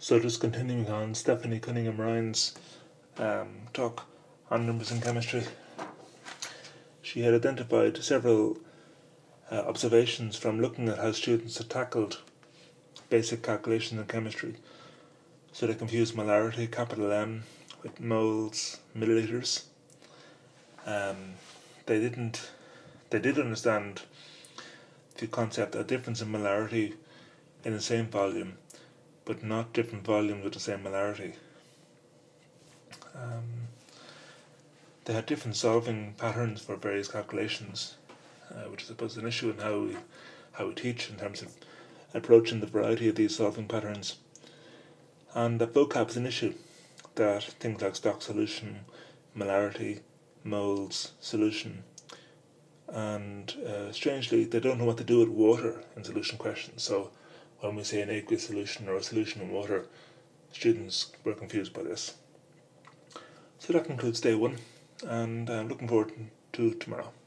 So just continuing on Stephanie Cunningham-Ryan's talk on numbers in chemistry, she had identified several observations from looking at how students had tackled basic calculations in chemistry. So they confused molarity, capital M, with moles, milliliters. They did understand the concept of difference in molarity in the same volume, but not different volumes with the same molarity. They had different solving patterns for various calculations, which I suppose is an issue in how we teach in terms of approaching the variety of these solving patterns. And that vocab is an issue, that things like stock solution, molarity, moles, solution, and strangely they don't know what to do with water in solution questions. So when we say an aqueous solution or a solution in water, students were confused by this. So that concludes day one, and I'm looking forward to tomorrow.